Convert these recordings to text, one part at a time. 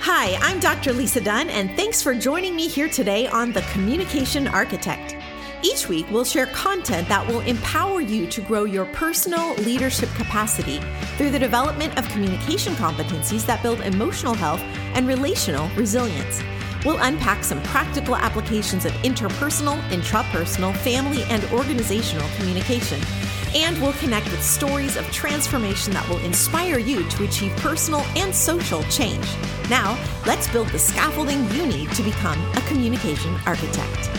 Hi, I'm Dr. Lisa Dunn, and thanks for joining me here today on The Communication Architect. Each week, we'll share content that will empower you to grow your personal leadership capacity through the development of communication competencies that build emotional health and relational resilience. We'll unpack some practical applications of interpersonal, intrapersonal, family, and organizational communication. And we'll connect with stories of transformation that will inspire you to achieve personal and social change. Now, let's build the scaffolding you need to become a communication architect.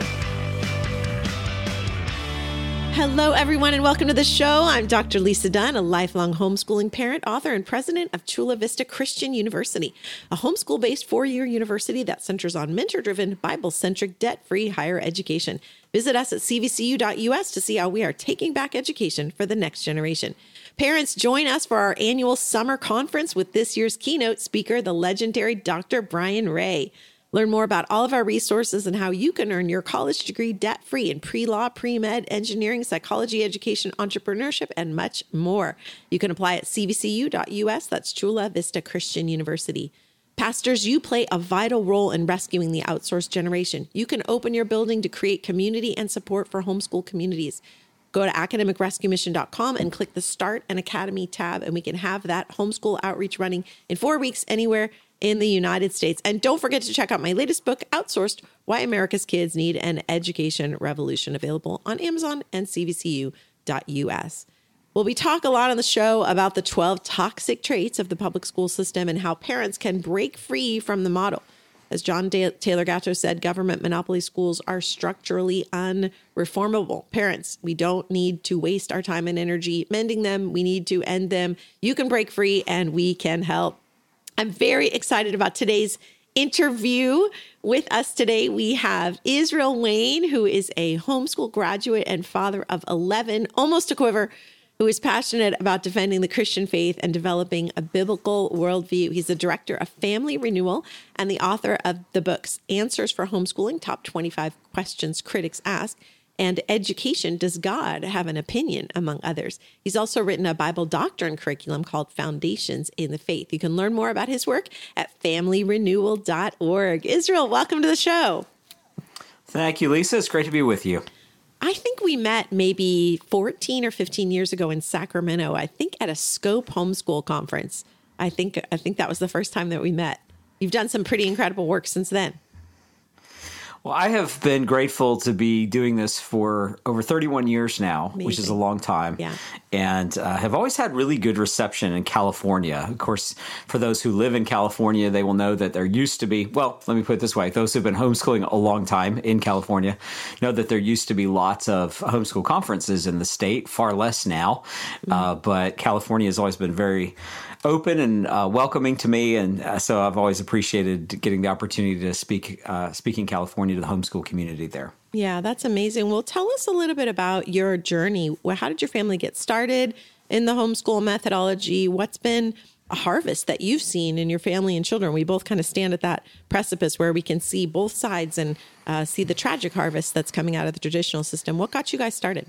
Hello, everyone, and welcome to the show. I'm Dr. Lisa Dunn, a lifelong homeschooling parent, author, and president of Chula Vista Christian University, a homeschool-based four-year university that centers on mentor-driven, Bible-centric, debt-free higher education. Visit us at cvcu.us to see how we are taking back education for the next generation. Parents, join us for our annual summer conference with this year's keynote speaker, the legendary Dr. Brian Ray. Learn more about all of our resources and how you can earn your college degree debt-free in pre-law, pre-med, engineering, psychology, education, entrepreneurship, and much more. You can apply at cvcu.us. That's Chula Vista Christian University. Pastors, you play a vital role in rescuing the outsourced generation. You can open your building to create community and support for homeschool communities. Go to academicrescuemission.com and click the Start an Academy tab, and we can have that homeschool outreach running in 4 weeks anywhere in the United States. And don't forget to check out my latest book, Outsourced: Why America's Kids Need an Education Revolution, available on Amazon and cvcu.us. Well, we talk a lot on the show about the 12 toxic traits of the public school system and how parents can break free from the model. As John Taylor Gatto said, government monopoly schools are structurally unreformable. Parents, we don't need to waste our time and energy mending them. We need to end them. You can break free and we can help. I'm very excited about today's interview. With us today, we have Israel Wayne, who is a homeschool graduate and father of 11, almost a quiver, who is passionate about defending the Christian faith and developing a biblical worldview. He's the director of Family Renewal and the author of the books Answers for Homeschooling, Top 25 Questions Critics Ask, and Education, Does God Have an Opinion?, among others. He's also written a Bible doctrine curriculum called Foundations in the Faith. You can learn more about his work at familyrenewal.org. Israel, welcome to the show. Thank you, Lisa. It's great to be with you. I think we met maybe 14 or 15 years ago in Sacramento, I think at a Scope Homeschool conference. I think that was the first time that we met. You've done some pretty incredible work since then. Well, I have been grateful to be doing this for over 31 years now, Amazing. Which is a long time, and have always had really good reception in California. Of course, for those who live in California, they will know that there used to be, well, let me put it this way, those who've been homeschooling a long time in California know that there used to be lots of homeschool conferences in the state, far less now, but California has always been very open and welcoming to me, and so I've always appreciated getting the opportunity to speak in California to the homeschool community there. Yeah, that's amazing. Well, tell us a little bit about your journey. How did your family get started in the homeschool methodology? What's been a harvest that you've seen in your family and children? We both kind of stand at that precipice where we can see both sides and see the tragic harvest that's coming out of the traditional system. What got you guys started?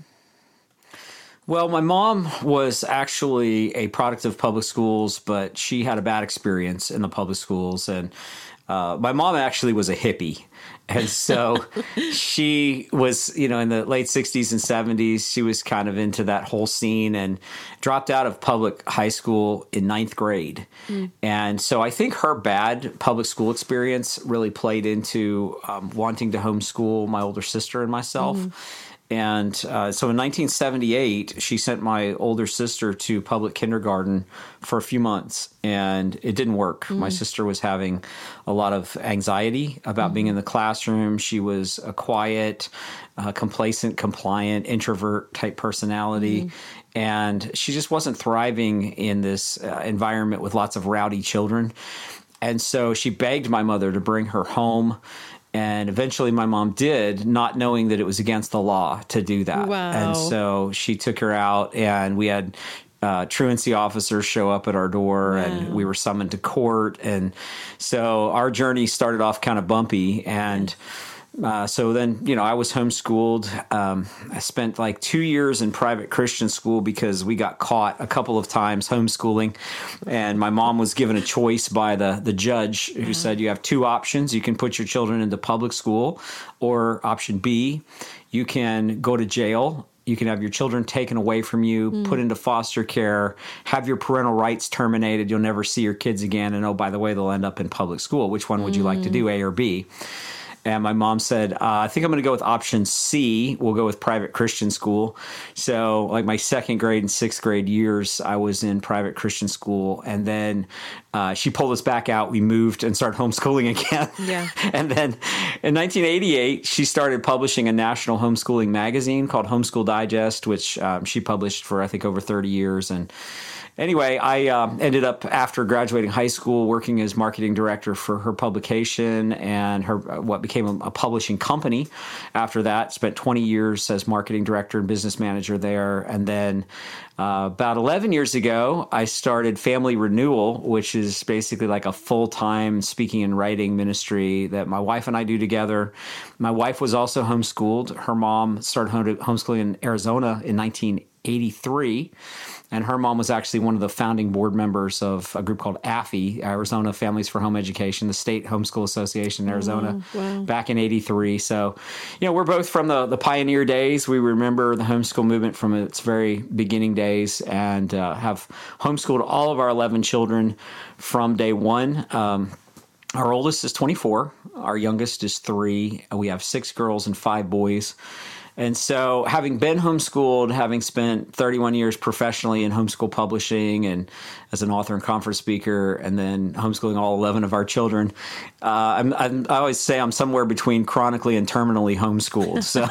Well, my mom was actually a product of public schools, but she had a bad experience in the public schools. And my mom actually was a hippie. And so she was, in the late 60s and 70s, she was kind of into that whole scene and dropped out of public high school in 9th grade. And so I think her bad public school experience really played into wanting to homeschool my older sister and myself. And so in 1978, she sent my older sister to public kindergarten for a few months, and it didn't work. My sister was having a lot of anxiety about being in the classroom. She was a quiet, complacent, compliant, introvert type personality. And she just wasn't thriving in this environment with lots of rowdy children. And so she begged my mother to bring her home. And eventually my mom did, not knowing that it was against the law to do that. Wow. And so she took her out, and we had truancy officers show up at our door, and we were summoned to court. And so our journey started off kind of bumpy. And So then, I was homeschooled. I spent like 2 years in private Christian school because we got caught a couple of times homeschooling. And my mom was given a choice by the judge who said, you have two options. You can put your children into public school, or option B, you can go to jail. You can have your children taken away from you, put into foster care, have your parental rights terminated. You'll never see your kids again. And oh, by the way, they'll end up in public school. Which one would you like to do, A or B? And my mom said, I think I'm going to go with option C. We'll go with private Christian school. So like my second grade and sixth grade years, I was in private Christian school. And then she pulled us back out. We moved and started homeschooling again. Yeah. And then in 1988, she started publishing a national homeschooling magazine called Homeschool Digest, which she published for, I think, over 30 years. And anyway, I ended up, after graduating high school, working as marketing director for her publication and her what became a publishing company. After that, spent 20 years as marketing director and business manager there. And then about 11 years ago, I started Family Renewal, which is basically like a full-time speaking and writing ministry that my wife and I do together. My wife was also homeschooled. Her mom started homeschooling in Arizona in 1983. And her mom was actually one of the founding board members of a group called AFI, Arizona Families for Home Education, the state homeschool association in Arizona, back in 83. So, we're both from the pioneer days. We remember the homeschool movement from its very beginning days and have homeschooled all of our 11 children from day one. Our oldest is 24. Our youngest is 3. We have 6 girls and 5 boys. And so having been homeschooled, having spent 31 years professionally in homeschool publishing and as an author and conference speaker, and then homeschooling all 11 of our children, I always say I'm somewhere between chronically and terminally homeschooled. So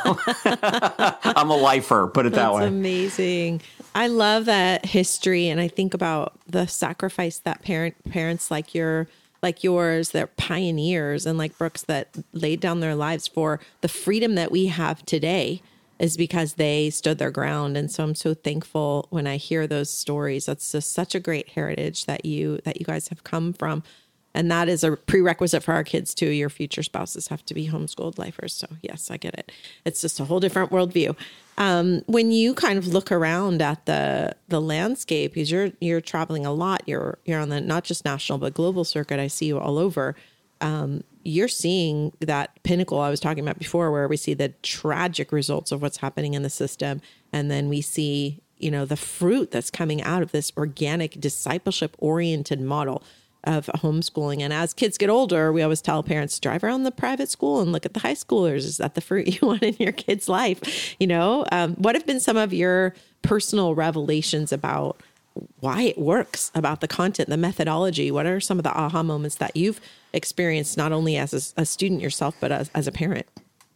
I'm a lifer, put it that way. That's amazing. I love that history. And I think about the sacrifice that parents like yours, they're pioneers, and like Brooks, that laid down their lives for the freedom that we have today is because they stood their ground. And so I'm so thankful when I hear those stories. That's just such a great heritage that you guys have come from. And that is a prerequisite for our kids too. Your future spouses have to be homeschooled lifers. So yes, I get it. It's just a whole different worldview. When you kind of look around at the landscape, because you're traveling a lot, you're on the not just national but global circuit. I see you all over. You're seeing that pinnacle I was talking about before, where we see the tragic results of what's happening in the system, and then we see the fruit that's coming out of this organic discipleship oriented model of homeschooling. And as kids get older, we always tell parents, drive around the private school and look at the high schoolers. Is that the fruit you want in your kid's life? What have been some of your personal revelations about why it works, about the content, the methodology? What are some of the aha moments that you've experienced, not only as a student yourself, but as a parent?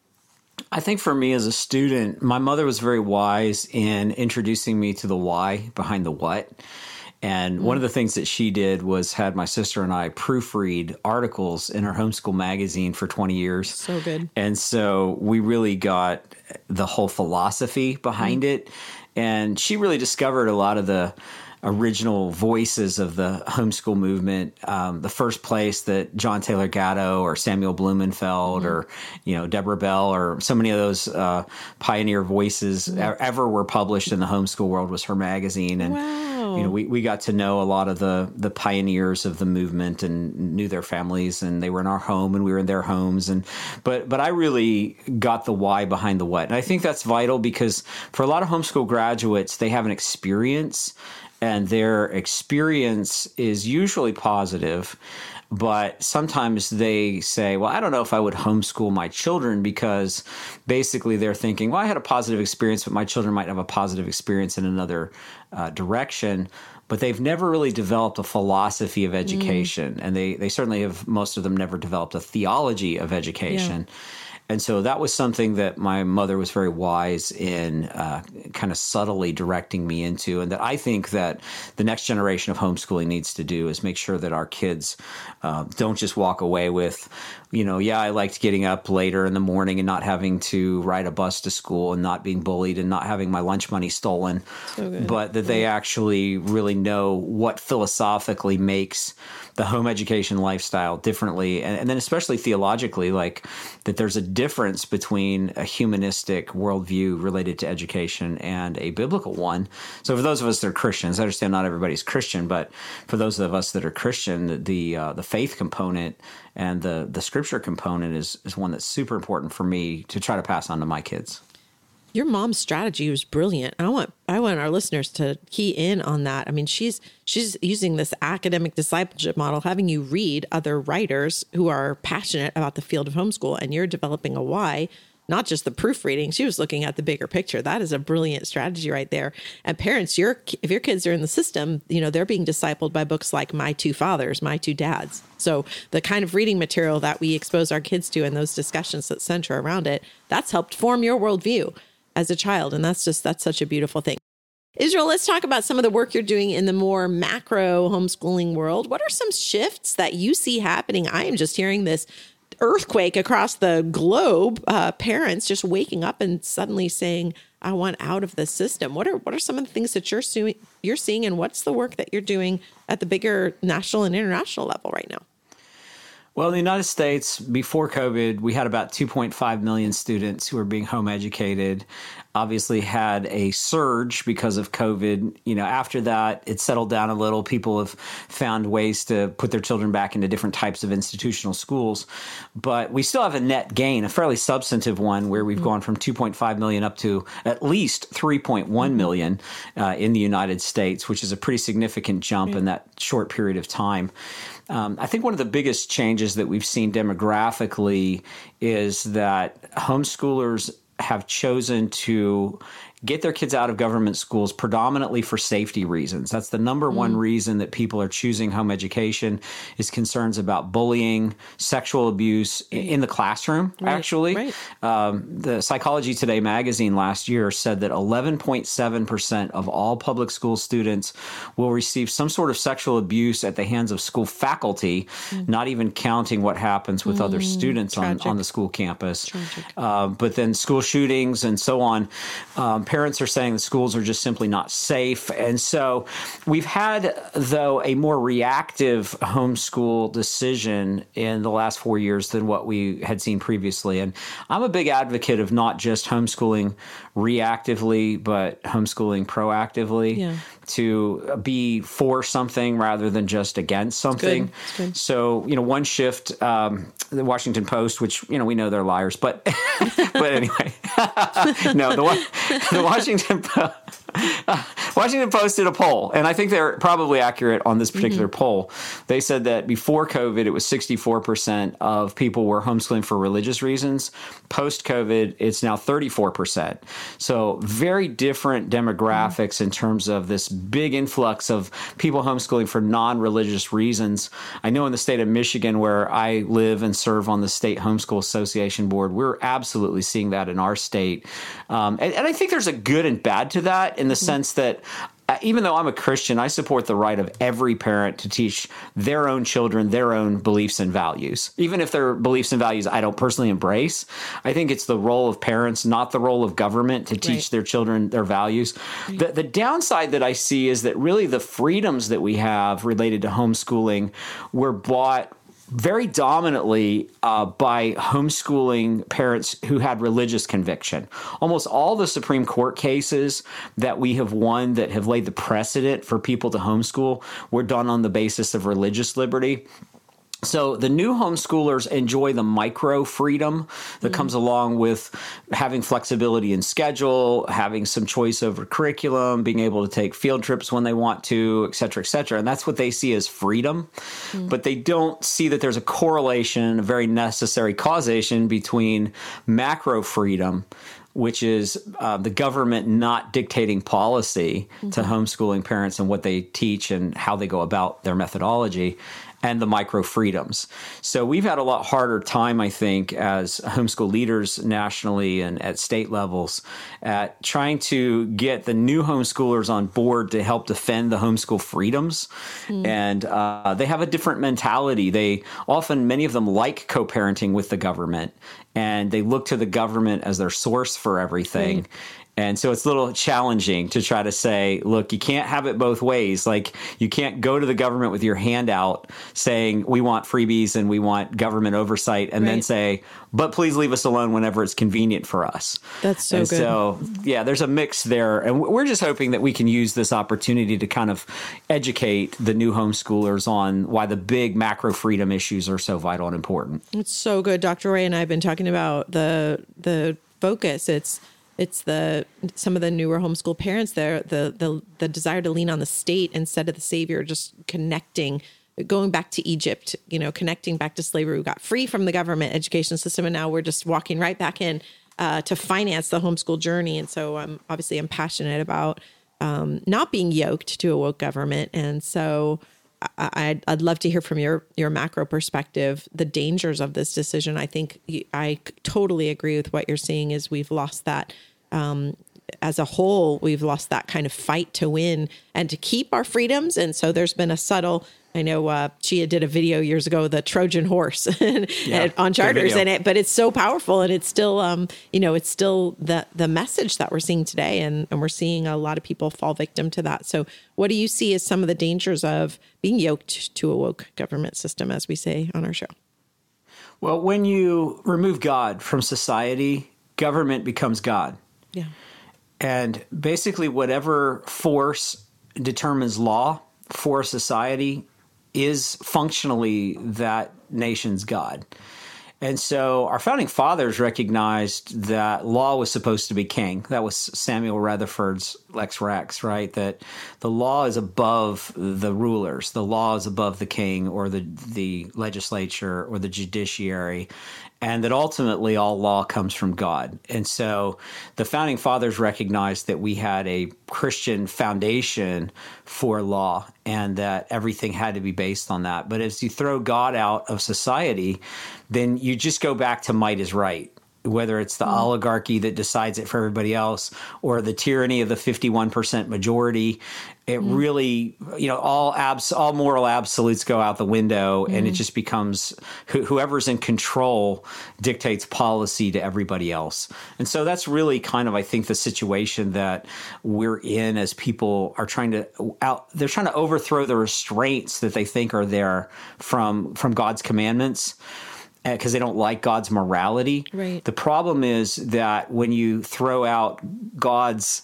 I think for me as a student, my mother was very wise in introducing me to the why behind the what. And one of the things that she did was had my sister and I proofread articles in her homeschool magazine for 20 years. So good. And so we really got the whole philosophy behind it. And she really discovered a lot of the original voices of the homeschool movement. The first place that John Taylor Gatto or Samuel Blumenfeld or, Deborah Bell or so many of those pioneer voices ever were published in the homeschool world was her magazine. And, we got to know a lot of the pioneers of the movement and knew their families, and they were in our home and we were in their homes. But I really got the why behind the what. And I think that's vital because for a lot of homeschool graduates, they have an experience, and their experience is usually positive, but sometimes they say, well, I don't know if I would homeschool my children, because basically they're thinking, well, I had a positive experience, but my children might have a positive experience in another direction. But they've never really developed a philosophy of education, and they certainly have, most of them, never developed a theology of education. Yeah. And so that was something that my mother was very wise in kind of subtly directing me into, and that I think that the next generation of homeschooling needs to do is make sure that our kids don't just walk away with I liked getting up later in the morning and not having to ride a bus to school and not being bullied and not having my lunch money stolen, but that they actually really know what philosophically makes the home education lifestyle differently. And then especially theologically, like that there's a difference between a humanistic worldview related to education and a biblical one. So for those of us that are Christians, I understand not everybody's Christian, but for those of us that are Christian, the faith component and the scripture component is one that's super important for me to try to pass on to my kids. Your mom's strategy was brilliant. I want our listeners to key in on that. I mean, she's using this academic discipleship model, having you read other writers who are passionate about the field of homeschool, and you're developing a why, not just the proofreading. She was looking at the bigger picture. That is a brilliant strategy right there. And parents, if your kids are in the system, they're being discipled by books like My Two Fathers, My Two Dads. So the kind of reading material that we expose our kids to and those discussions that center around it, that's helped form your worldview as a child. And that's such a beautiful thing. Israel, let's talk about some of the work you're doing in the more macro homeschooling world. What are some shifts that you see happening? I am just hearing this earthquake across the globe, parents just waking up and suddenly saying, I want out of the system. What are some of the things that you're seeing, and what's the work that you're doing at the bigger national and international level right now? Well, in the United States, before COVID, we had about 2.5 million students who were being home educated. Obviously had a surge because of COVID. After that, it settled down a little. People have found ways to put their children back into different types of institutional schools. But we still have a net gain, a fairly substantive one, where we've gone from 2.5 million up to at least 3.1 million in the United States, which is a pretty significant jump in that short period of time. I think one of the biggest changes that we've seen demographically is that homeschoolers have chosen to get their kids out of government schools predominantly for safety reasons. That's the number one reason that people are choosing home education, is concerns about bullying, sexual abuse in the classroom, actually. Right. The Psychology Today magazine last year said that 11.7% of all public school students will receive some sort of sexual abuse at the hands of school faculty, not even counting what happens with other students on the school campus. But then school shootings and so on. Parents are saying the schools are just simply not safe. And so we've had, though, a more reactive homeschool decision in the last 4 years than what we had seen previously. And I'm a big advocate of not just homeschooling reactively, but homeschooling proactively, to be for something rather than just against something. It's good. So, one shift, the Washington Post, which, we know they're liars, but but anyway, no, the Washington Post did a poll, and I think they're probably accurate on this particular poll. They said that before COVID, it was 64% of people were homeschooling for religious reasons. Post-COVID, it's now 34%. So very different demographics in terms of this big influx of people homeschooling for non-religious reasons. I know in the state of Michigan, where I live and serve on the State Homeschool Association board, we're absolutely seeing that in our state. And I think there's a good and bad to that, in the sense that even though I'm a Christian, I support the right of every parent to teach their own children their own beliefs and values. Even if their beliefs and values I don't personally embrace, I think it's the role of parents, not the role of government, to teach their children their values. The downside that I see is that really the freedoms that we have related to homeschooling were bought very dominantly by homeschooling parents who had religious conviction. Almost all the Supreme Court cases that we have won that have laid the precedent for people to homeschool were done on the basis of religious liberty. So the new homeschoolers enjoy the micro freedom that comes along with having flexibility in schedule, having some choice over curriculum, being able to take field trips when they want to, et cetera, et cetera. And that's what they see as freedom. But they don't see that there's a correlation, a very necessary causation between macro freedom, which is the government not dictating policy to homeschooling parents and what they teach and how they go about their methodology, and the micro freedoms. So we've had a lot harder time, I think, as homeschool leaders nationally and at state levels at trying to get the new homeschoolers on board to help defend the homeschool freedoms. And they have a different mentality. They often, many of them like co-parenting with the government, and they look to the government as their source for everything. And so it's a little challenging to try to say, look, you can't have it both ways. Like, you can't go to the government with your hand out saying we want freebies and we want government oversight, and then say, but please leave us alone whenever it's convenient for us. That's so good. So, yeah, there's a mix there. And we're just hoping that we can use this opportunity to kind of educate the new homeschoolers on why the big macro freedom issues are so vital and important. It's so good. Dr. Ray and I have been talking about the focus. It's some of the newer homeschool parents there, the desire to lean on the state instead of the savior, just connecting, going back to Egypt, connecting back to slavery. We got free from the government education system, and now we're just walking right back in to finance the homeschool journey. And so I'm passionate about not being yoked to a woke government. And so I'd love to hear from your macro perspective, the dangers of this decision. I think I totally agree with what you're saying is we've lost that as a whole, we've lost that kind of fight to win and to keep our freedoms. And so there's been a subtle, I know Chia did a video years ago, the Trojan horse on charters in it, but it's so powerful. And it's still, it's still the message that we're seeing today. And we're seeing a lot of people fall victim to that. So what do you see as some of the dangers of being yoked to a woke government system, as we say on our show? Well, when you remove God from society, government becomes God. Yeah. And basically whatever force determines law for society is functionally that nation's God. And so our founding fathers recognized that law was supposed to be king. That was Samuel Rutherford's Lex Rex, right? That the law is above the rulers. The law is above the king or the legislature or the judiciary, and that ultimately all law comes from God. And so the founding fathers recognized that we had a Christian foundation for law and that everything had to be based on that. But as you throw God out of society, then you just go back to might is right, whether it's the oligarchy that decides it for everybody else or the tyranny of the 51% majority. It really, all moral absolutes go out the window, and it just becomes whoever's in control dictates policy to everybody else. And so that's really kind of, I think, the situation that we're in as people are they're trying to overthrow the restraints that they think are there from God's commandments, because they don't like God's morality. Right. The problem is that when you throw out God's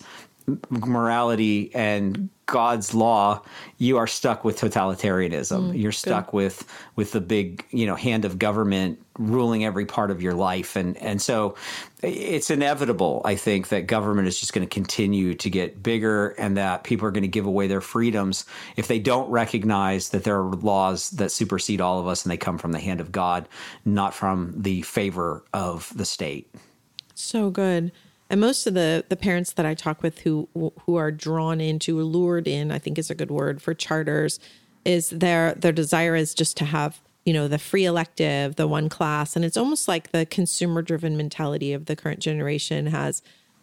morality and God's law, you are stuck with totalitarianism. You're stuck with the big, hand of government ruling every part of your life. And so it's inevitable, I think, that government is just going to continue to get bigger and that people are going to give away their freedoms if they don't recognize that there are laws that supersede all of us and they come from the hand of God, not from the favor of the state. So good. And most of the parents that I talk with who are drawn into, lured in, I think is a good word for charters, is their desire is just to have, the free elective, the one class. And it's almost like the consumer driven mentality of the current generation has,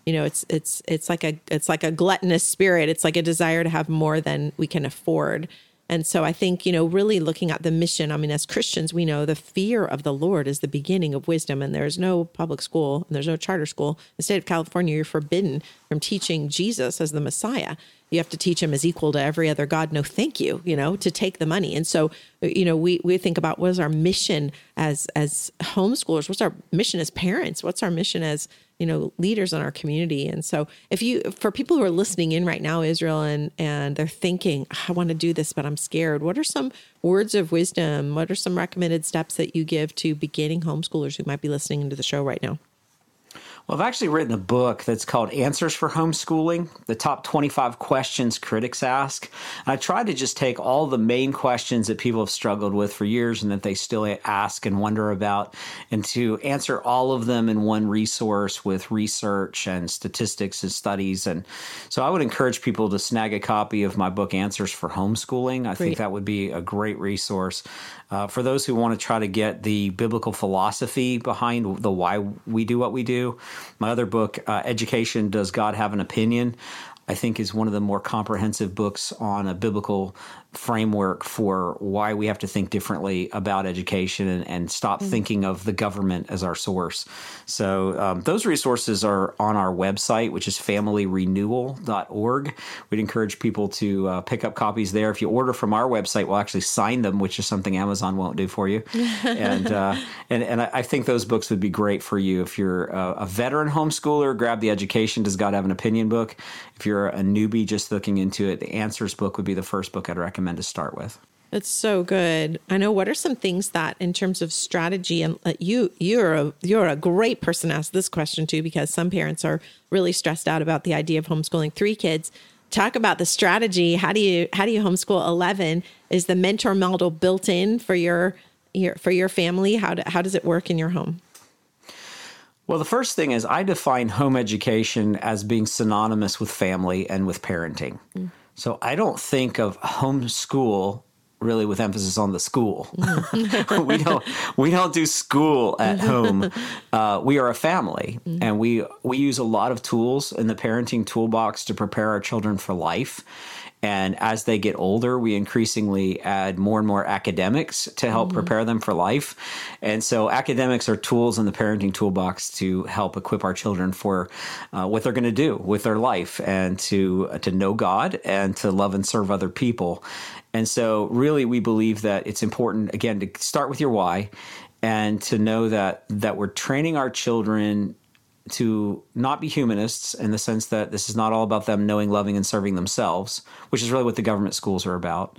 it's like a gluttonous spirit. It's like a desire to have more than we can afford. And so I think, really looking at the mission, as Christians, we know the fear of the Lord is the beginning of wisdom. And there's no public school, and there's no charter school. In the state of California, you're forbidden from teaching Jesus as the Messiah. You have to teach him as equal to every other God. No, thank you, to take the money. And so, we think about what is our mission as homeschoolers? What's our mission as parents? What's our mission as, leaders in our community? And so for people who are listening in right now, Israel, and they're thinking, I want to do this, but I'm scared. What are some words of wisdom? What are some recommended steps that you give to beginning homeschoolers who might be listening to the show right now? Well, I've actually written a book that's called Answers for Homeschooling, the top 25 questions critics ask. And I tried to just take all the main questions that people have struggled with for years and that they still ask and wonder about, and to answer all of them in one resource with research and statistics and studies. And so I would encourage people to snag a copy of my book, Answers for Homeschooling. I think that would be a great resource. For those who want to try to get the biblical philosophy behind the why we do what we do, my other book, Education, Does God Have an Opinion?, I think is one of the more comprehensive books on a biblical framework for why we have to think differently about education and stop thinking of the government as our source. So those resources are on our website, which is familyrenewal.org. We'd encourage people to pick up copies there. If you order from our website, we'll actually sign them, which is something Amazon won't do for you. And I think those books would be great for you. If you're a veteran homeschooler, grab the Education, Does God Have an Opinion book. If you're a newbie just looking into it, the Answers book would be the first book I'd recommend to start with. It's so good. I know. What are some things that, in terms of strategy, and you're a great person to ask this question to, because some parents are really stressed out about the idea of homeschooling 3 kids. Talk about the strategy. How do you homeschool 11? Is the mentor model built in for your family? How does it work in your home? Well, the first thing is I define home education as being synonymous with family and with parenting. So I don't think of homeschool really with emphasis on the school. We don't do school at home. We are a family, and we use a lot of tools in the parenting toolbox to prepare our children for life. And as they get older, we increasingly add more and more academics to help prepare them for life. And so academics are tools in the parenting toolbox to help equip our children for what they're going to do with their life, and to know God and to love and serve other people. And so really we believe that it's important, again, to start with your why, and to know that we're training our children to not be humanists, in the sense that this is not all about them knowing, loving, and serving themselves, which is really what the government schools are about.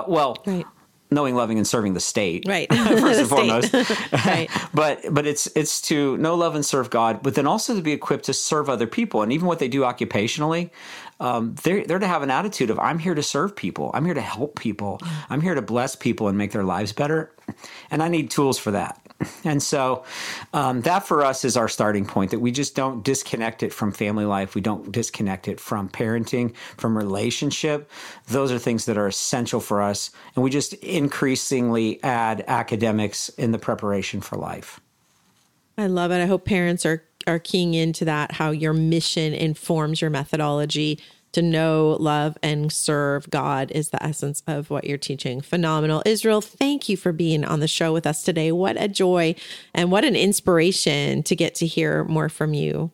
Knowing, loving, and serving the state, right? First and foremost, right? But it's to know, love, and serve God, but then also to be equipped to serve other people. And even what they do occupationally, they're to have an attitude of, I'm here to serve people, I'm here to help people, I'm here to bless people and make their lives better, and I need tools for that. And so that for us is our starting point, that we just don't disconnect it from family life. We don't disconnect it from parenting, from relationship. Those are things that are essential for us. And we just increasingly add academics in the preparation for life. I love it. I hope parents are keying into that, how your mission informs your methodology. To know, love, and serve God is the essence of what you're teaching. Phenomenal. Israel, thank you for being on the show with us today. What a joy and what an inspiration to get to hear more from you.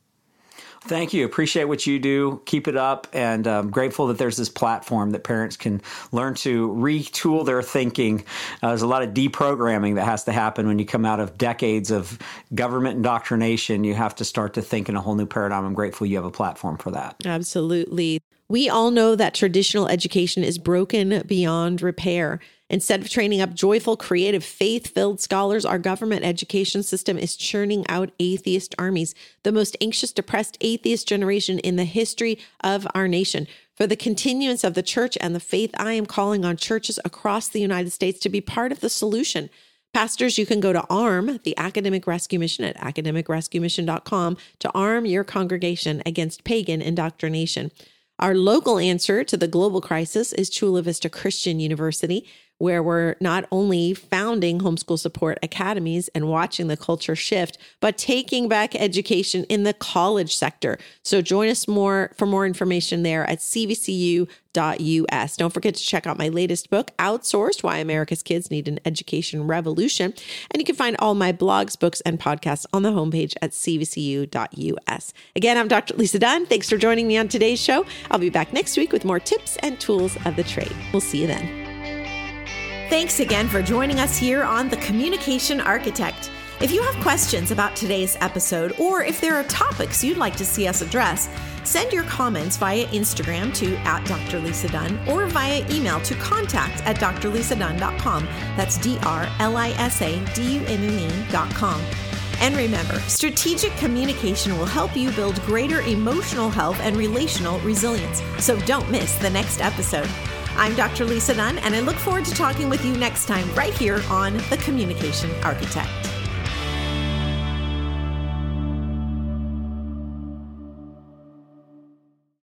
Thank you. Appreciate what you do. Keep it up. And I'm grateful that there's this platform that parents can learn to retool their thinking. There's a lot of deprogramming that has to happen when you come out of decades of government indoctrination. You have to start to think in a whole new paradigm. I'm grateful you have a platform for that. Absolutely. We all know that traditional education is broken beyond repair. Instead of training up joyful, creative, faith-filled scholars, our government education system is churning out atheist armies, the most anxious, depressed atheist generation in the history of our nation. For the continuance of the church and the faith, I am calling on churches across the United States to be part of the solution. Pastors, you can go to ARM, the Academic Rescue Mission, at academicrescuemission.com to arm your congregation against pagan indoctrination. Our local answer to the global crisis is Chula Vista Christian University, where we're not only founding homeschool support academies and watching the culture shift, but taking back education in the college sector. So join us for more information there at cvcu.us. Don't forget to check out my latest book, Outsourced: Why America's Kids Need an Education Revolution. And you can find all my blogs, books, and podcasts on the homepage at cvcu.us. Again, I'm Dr. Lisa Dunn. Thanks for joining me on today's show. I'll be back next week with more tips and tools of the trade. We'll see you then. Thanks again for joining us here on The Communication Architect. If you have questions about today's episode, or if there are topics you'd like to see us address, send your comments via Instagram to @DrLisaDunn or via email to contact@drlisadunn.com. That's DrLisadunne.com. And remember, strategic communication will help you build greater emotional health and relational resilience. So don't miss the next episode. I'm Dr. Lisa Dunn, and I look forward to talking with you next time right here on The Communication Architect.